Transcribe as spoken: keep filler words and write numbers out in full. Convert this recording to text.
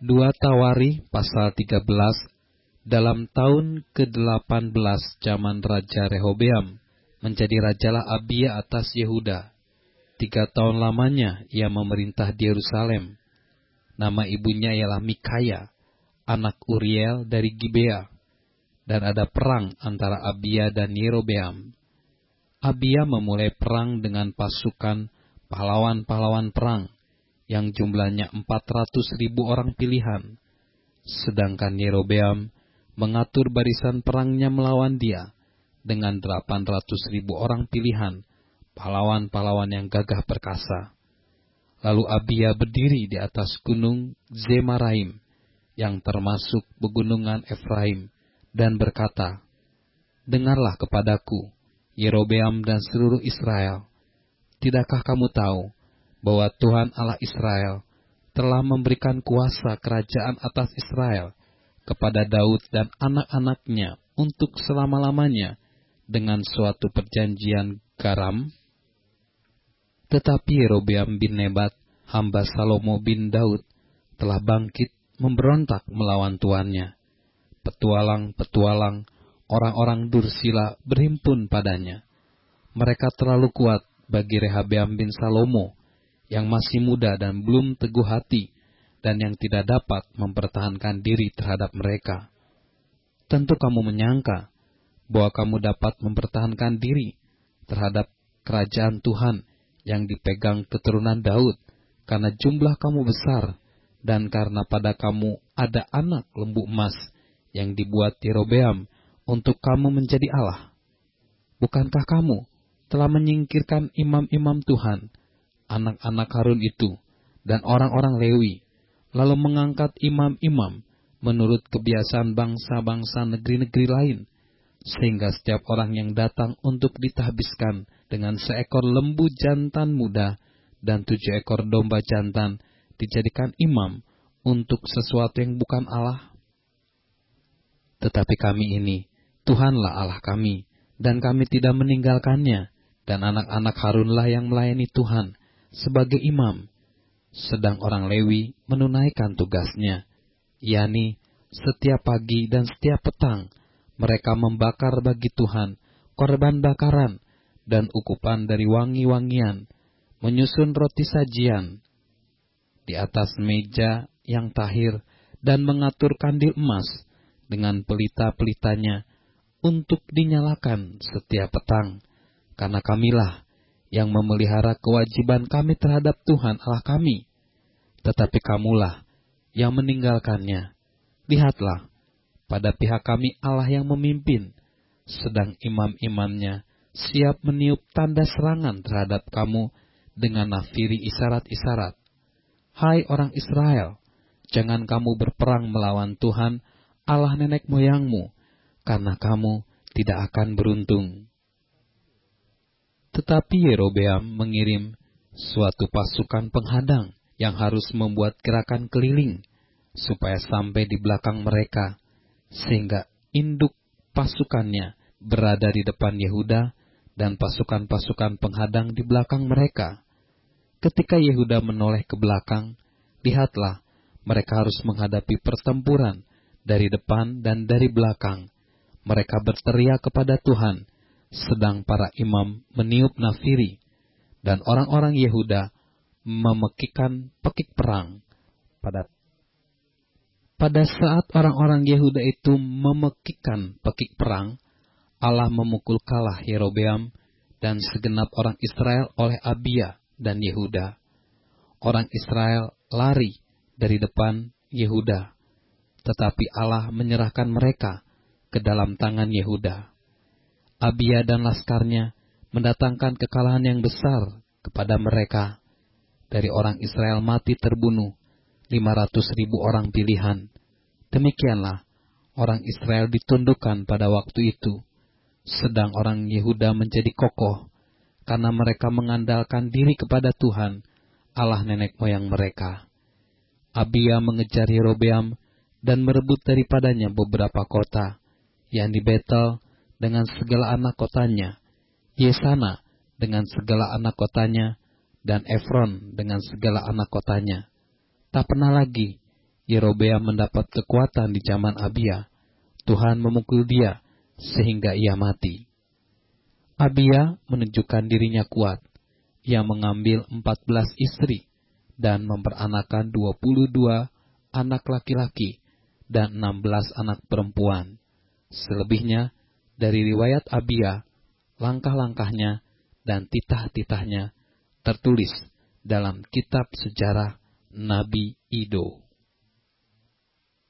dua Tawari pasal tiga belas. Dalam tahun kedelapan belas zaman Raja Rehobeam, menjadi rajalah Abia atas Yehuda. Tiga tahun lamanya ia memerintah di Yerusalem. Nama ibunya ialah Mikaya, anak Uriel dari Gibea. Dan ada perang antara Abia dan Yerobeam. Abia memulai perang dengan pasukan pahlawan-pahlawan perang, yang jumlahnya empat ratus ribu orang pilihan. Sedangkan Yerobeam mengatur barisan perangnya melawan dia dengan delapan ratus ribu orang pilihan, pahlawan-pahlawan yang gagah perkasa. Lalu Abia berdiri di atas gunung Zemaraim, yang termasuk pegunungan Efraim, dan berkata, "Dengarlah kepadaku, Yerobeam dan seluruh Israel. Tidakkah kamu tahu bahwa Tuhan Allah Israel telah memberikan kuasa kerajaan atas Israel kepada Daud dan anak-anaknya untuk selama-lamanya dengan suatu perjanjian garam?" Tetapi Yerobeam bin Nebat, hamba Salomo bin Daud, telah bangkit memberontak melawan tuannya. Petualang-petualang, orang-orang dursila berhimpun padanya. Mereka terlalu kuat bagi Rehabeam bin Salomo, yang masih muda dan belum teguh hati, dan yang tidak dapat mempertahankan diri terhadap mereka. Tentu kamu menyangka bahwa kamu dapat mempertahankan diri terhadap kerajaan Tuhan yang dipegang keturunan Daud, karena jumlah kamu besar, dan karena pada kamu ada anak lembu emas yang dibuat Yerobeam untuk kamu menjadi Allah. Bukankah kamu telah menyingkirkan imam-imam Tuhan, anak-anak Harun itu, dan orang-orang Lewi, lalu mengangkat imam-imam menurut kebiasaan bangsa-bangsa negeri-negeri lain, sehingga setiap orang yang datang untuk ditahbiskan dengan seekor lembu jantan muda dan tujuh ekor domba jantan dijadikan imam untuk sesuatu yang bukan Allah? Tetapi kami ini, Tuhanlah Allah kami, dan kami tidak meninggalkannya, dan anak-anak Harunlah yang melayani Tuhan sebagai imam. Sedang orang Lewi menunaikan tugasnya, yakni setiap pagi dan setiap petang mereka membakar bagi Tuhan korban bakaran dan ukupan dari wangi-wangian, menyusun roti sajian di atas meja yang tahir, dan mengatur kandil emas dengan pelita-pelitanya untuk dinyalakan setiap petang, karena kamilah yang memelihara kewajiban kami terhadap Tuhan Allah kami. Tetapi kamulah yang meninggalkannya. Lihatlah, pada pihak kami Allah yang memimpin, sedang imam-imamnya siap meniup tanda serangan terhadap kamu dengan nafiri isyarat-isyarat. Hai orang Israel, jangan kamu berperang melawan Tuhan Allah nenek moyangmu, karena kamu tidak akan beruntung. Tetapi Yerobeam mengirim suatu pasukan penghadang yang harus membuat gerakan keliling, supaya sampai di belakang mereka, sehingga induk pasukannya berada di depan Yehuda, dan pasukan-pasukan penghadang di belakang mereka. Ketika Yehuda menoleh ke belakang, lihatlah, mereka harus menghadapi pertempuran dari depan dan dari belakang. Mereka berteriak kepada Tuhan, sedang para imam meniup nafiri, dan orang-orang Yehuda memekikkan pekik perang. Pada pada saat orang-orang Yehuda itu memekikkan pekik perang, Allah memukul kalah Yerobeam dan segenap orang Israel oleh Abia dan Yehuda. Orang Israel lari dari depan Yehuda, tetapi Allah menyerahkan mereka ke dalam tangan Yehuda. Abia dan laskarnya mendatangkan kekalahan yang besar kepada mereka. Dari orang Israel mati terbunuh lima ratus ribu orang pilihan. Demikianlah orang Israel ditundukkan pada waktu itu, sedang orang Yehuda menjadi kokoh, karena mereka mengandalkan diri kepada Tuhan, Allah nenek moyang mereka. Abia mengejar Yerobeam dan merebut daripadanya beberapa kota, yakni Betel dengan segala anak kotanya, Yesana dengan segala anak kotanya, dan Efron dengan segala anak kotanya. Tak pernah lagi Yerobeam mendapat kekuatan di zaman Abia. Tuhan memukul dia sehingga ia mati. Abia menunjukkan dirinya kuat. Ia mengambil empat belas istri dan memperanakan dua puluh dua anak laki-laki dan enam belas anak perempuan. Selebihnya dari riwayat Abia, langkah-langkahnya dan titah-titahnya tertulis dalam kitab sejarah Nabi Ido.